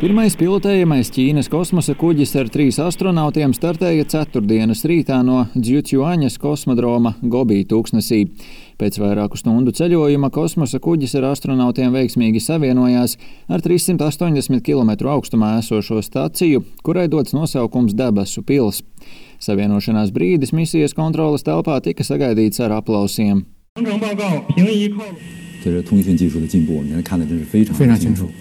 Pirmais pilotējamais Ķīnas kosmosa kuģis ar 3 astronautiem startēja ceturtdienas rītā no Dzjuķuaņas kosmodroma Gobī tūkstnesī. Pēc vairāku stundu ceļojuma kosmosa kuģis ar astronautiem veiksmīgi savienojās ar 380 km augstumā esošo staciju, kurai dots nosaukums Debesu pils. Savienošanās brīdis misijas kontroles telpā tika sagaidīts ar aplausiem. 随着通讯技术的进步，我们现在看的真是非常清楚。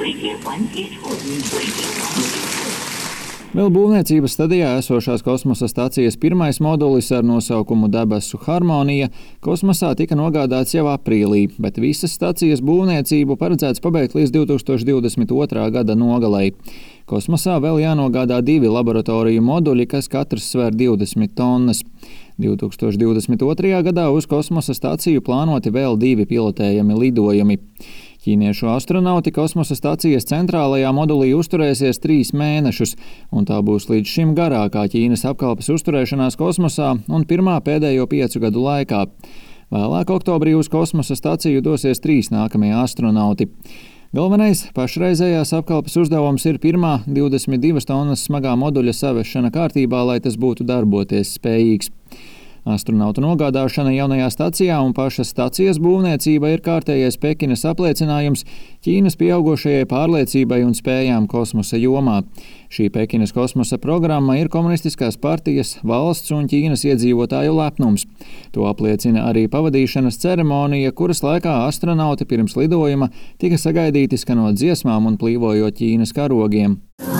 Vēl būvniecības stadijā esošās kosmosa stacijas pirmais modulis ar nosaukumu Debesu harmonija kosmosā tika nogādāts jau aprīlī, bet visas stacijas būvniecību paredzēts pabeigt līdz 2022. gada nogalei. Kosmosā vēl jānogādā 2 laboratoriju moduļi, kas katrs sver 20 tonnas. 2022. gadā uz kosmosa staciju plānoti vēl 2 pilotējami lidojumi. Ķīniešu astronauti kosmosa stacijas centrālajā modulī uzturēsies 3 mēnešus, un tā būs līdz šim garākā Ķīnas apkalpes uzturēšanās kosmosā un pirmā pēdējo 5 gadu laikā. Vēlāk oktobrī uz kosmosa staciju dosies 3 nākamie astronauti. Galvenais pašreizējās apkalpes uzdevums ir pirmā 22 tonnas smagā moduļa savešana kārtībā, lai tas būtu darboties spējīgs. Astronautu nogādāšana jaunajā stacijā un pašas stacijas būvniecība ir kārtējais Pekinas apliecinājums Ķīnas pieaugušajai pārliecībai un spējām kosmosa jomā. Šī Pekinas kosmosa programma ir komunistiskās partijas, valsts un Ķīnas iedzīvotāju lepnums. To apliecina arī pavadīšanas ceremonija, kuras laikā astronauti pirms lidojuma tika sagaidīti skanot dziesmām un plīvojot Ķīnas karogiem.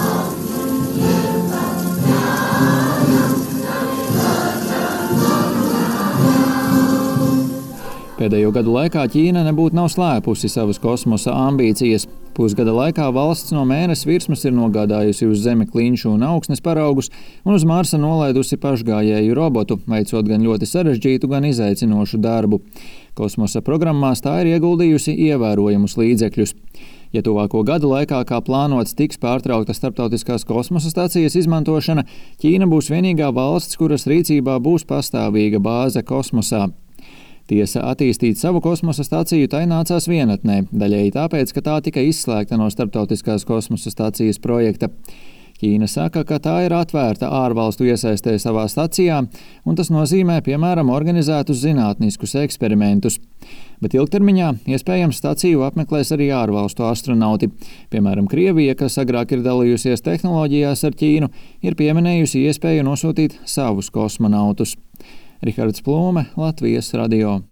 Pēdējo gadu laikā Ķīna nebūtu nav slēpusi savas kosmosa ambīcijas. Pusgada laikā valsts no Mēness virsmas ir nogādājusi uz Zemi klinšu un augsnes paraugus un uz Marsa nolaidusi pašgājēju robotu, veicot gan ļoti sarežģītu, gan izaicinošu darbu. Kosmosa programmās tā ir ieguldījusi ievērojamus līdzekļus. Ja tuvāko gadu laikā, kā plānots, tiks pārtraukta starptautiskās kosmosa stacijas izmantošana, Ķīna būs vienīgā valsts, kuras rīcībā būs pastāvīga bāze kosmosā. Tiesa, attīstīt savu kosmosa staciju tai nācās vienatnē, daļēji tāpēc, ka tā tika izslēgta no starptautiskās kosmosa stacijas projekta. Ķīna saka, ka tā ir atvērta ārvalstu iesaistē savā stacijā, un tas nozīmē, piemēram, organizētus zinātniskus eksperimentus. Bet ilgtermiņā iespējams staciju apmeklēs arī ārvalstu astronauti. Piemēram, Krievija, kas agrāk ir dalījusies tehnoloģijās ar Ķīnu, ir pieminējusi iespēju nosūtīt savus kosmonautus. Rihards Plūme, Latvijas radio.